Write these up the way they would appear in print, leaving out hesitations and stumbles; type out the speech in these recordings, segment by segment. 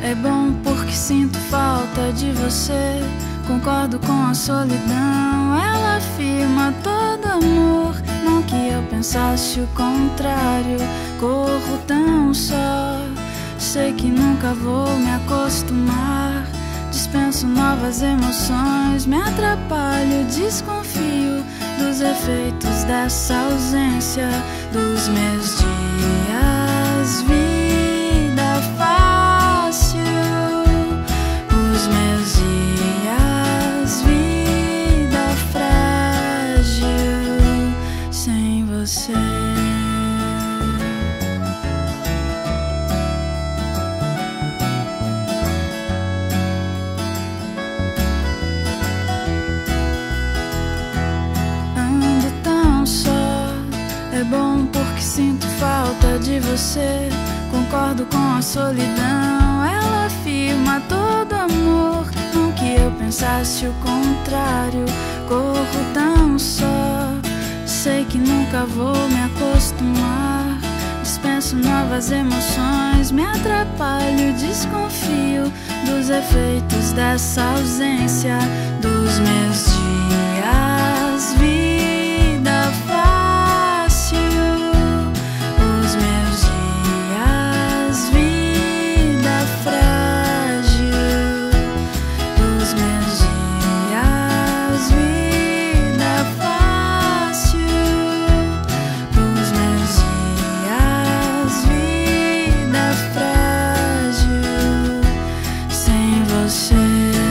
É bom porque sinto falta de você. Concordo com a solidão. Ela afirma todo amor. Não que eu pensasse o contrário. Corro tão só. Sei que nunca vou me acostumar. Dispenso novas emoções. Me atrapalho, desconfio dos efeitos dessa ausência. Dos meus dias, vida fácil. Os meus dias, vida frágil. Sem você. É bom porque sinto falta de você. Concordo com a solidão. Ela afirma todo amor. Não que eu pensasse o contrário. Corro tão só. Sei que nunca vou me acostumar. Dispenso novas emoções. Me atrapalho, desconfio dos efeitos dessa ausência. Dos meus dias, vida fácil. Os meus dias, vida frágil. Os meus dias, vida fácil. Os meus dias, vida frágil. Sem você.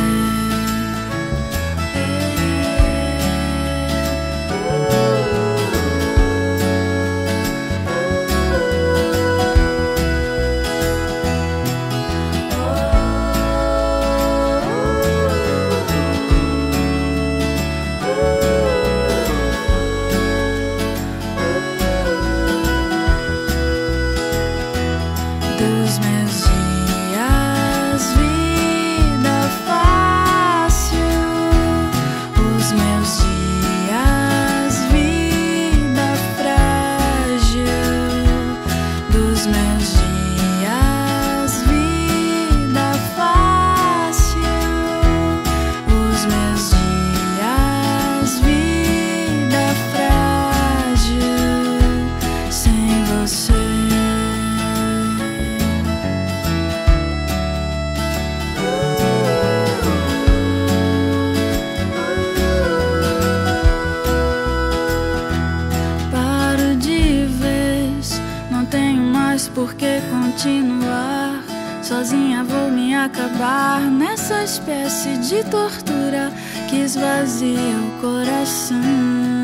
Dos meus dias, vida fácil. Os meus dias, vida frágil. Dos meus dias, vida fácil. Os meus dias, vida frágil. Sem você. Por que continuar? Sozinha vou me acabar nessa espécie de tortura que esvazia o coração.